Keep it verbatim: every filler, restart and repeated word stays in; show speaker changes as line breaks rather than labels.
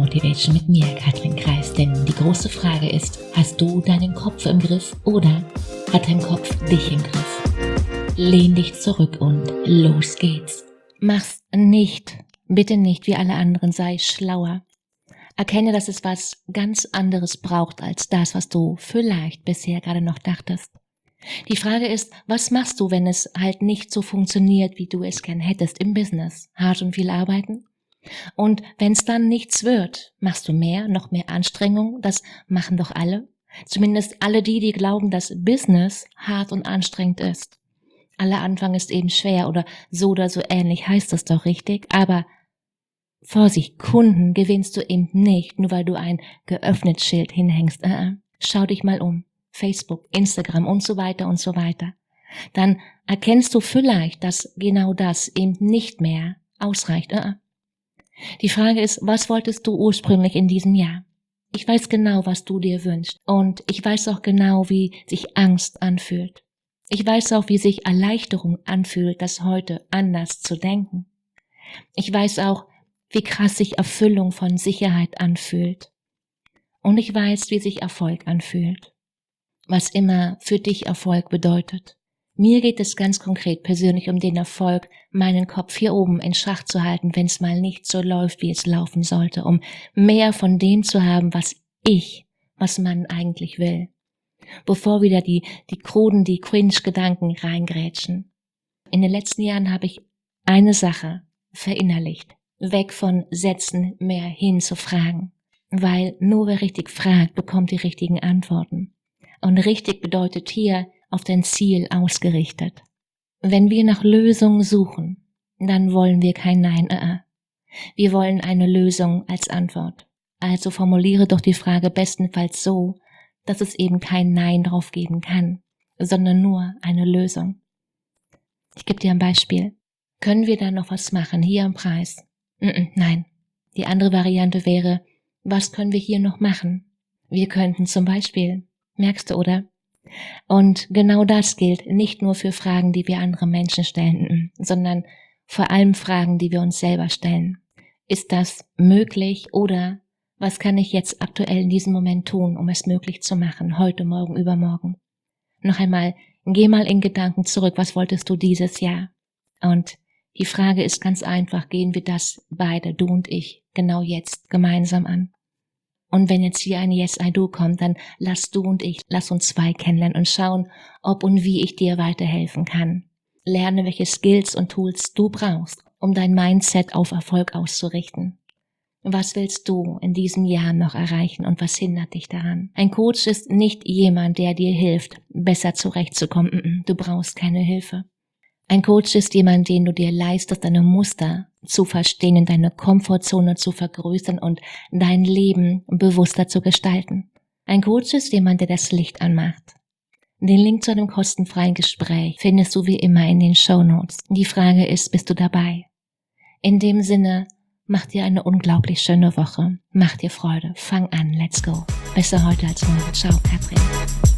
Motivation mit mir, Katrin Kreis. Denn die große Frage ist, hast du deinen Kopf im Griff oder hat dein Kopf dich im Griff? Lehn dich zurück und los geht's. Mach's nicht, bitte nicht wie alle anderen, sei schlauer. Erkenne, dass es was ganz anderes braucht als das, was du vielleicht bisher gerade noch dachtest. Die Frage ist, was machst du, wenn es halt nicht so funktioniert, wie du es gern hättest im Business? Hart und viel arbeiten? Und wenn es dann nichts wird, machst du mehr, noch mehr Anstrengung? Das machen doch alle. Zumindest alle die, die glauben, dass Business hart und anstrengend ist. Aller Anfang ist eben schwer oder so oder so ähnlich heißt es doch richtig. Aber Vorsicht, Kunden gewinnst du eben nicht, nur weil du ein geöffnet Schild hinhängst. Äh, äh. Schau dich mal um. Facebook, Instagram und so weiter und so weiter. Dann erkennst du vielleicht, dass genau das eben nicht mehr ausreicht. Äh, äh. Die Frage ist, was wolltest du ursprünglich in diesem Jahr? Ich weiß genau, was du dir wünschst und ich weiß auch genau, wie sich Angst anfühlt. Ich weiß auch, wie sich Erleichterung anfühlt, das heute anders zu denken. Ich weiß auch, wie krass sich Erfüllung von Sicherheit anfühlt. Und ich weiß, wie sich Erfolg anfühlt. Was immer für dich Erfolg bedeutet. Mir geht es ganz konkret persönlich um den Erfolg, meinen Kopf hier oben in Schach zu halten, wenn es mal nicht so läuft, wie es laufen sollte, um mehr von dem zu haben, was ich, was man eigentlich will. Bevor wieder die, die kruden, die Cringe-Gedanken reingrätschen. In den letzten Jahren habe ich eine Sache verinnerlicht. Weg von Sätzen, mehr hin zu Fragen. Weil nur wer richtig fragt, bekommt die richtigen Antworten. Und richtig bedeutet hier, auf dein Ziel ausgerichtet. Wenn wir nach Lösungen suchen, dann wollen wir kein Nein. Äh, äh. Wir wollen eine Lösung als Antwort. Also formuliere doch die Frage bestenfalls so, dass es eben kein Nein drauf geben kann, sondern nur eine Lösung. Ich gebe dir ein Beispiel. Können wir da noch was machen, hier am Preis? Mm-mm, nein. Die andere Variante wäre, was können wir hier noch machen? Wir könnten zum Beispiel, merkst du, oder? Und genau das gilt nicht nur für Fragen, die wir andere Menschen stellen, sondern vor allem Fragen, die wir uns selber stellen. Ist das möglich oder was kann ich jetzt aktuell in diesem Moment tun, um es möglich zu machen, heute, morgen, übermorgen? Noch einmal, geh mal in Gedanken zurück, was wolltest du dieses Jahr? Und die Frage ist ganz einfach, gehen wir das beide, du und ich, genau jetzt gemeinsam an? Und wenn jetzt hier ein Yes, I Do kommt, dann lass du und ich, lass uns zwei kennenlernen und schauen, ob und wie ich dir weiterhelfen kann. Lerne, welche Skills und Tools du brauchst, um dein Mindset auf Erfolg auszurichten. Was willst du in diesem Jahr noch erreichen und was hindert dich daran? Ein Coach ist nicht jemand, der dir hilft, besser zurechtzukommen. Du brauchst keine Hilfe. Ein Coach ist jemand, den du dir leistest, deine Muster zu verstehen, deine Komfortzone zu vergrößern und dein Leben bewusster zu gestalten. Ein Coach ist jemand, der das Licht anmacht. Den Link zu einem kostenfreien Gespräch findest du wie immer in den Shownotes. Die Frage ist, bist du dabei? In dem Sinne, mach dir eine unglaublich schöne Woche. Mach dir Freude. Fang an. Let's go. Besser heute als morgen. Ciao, Katrin.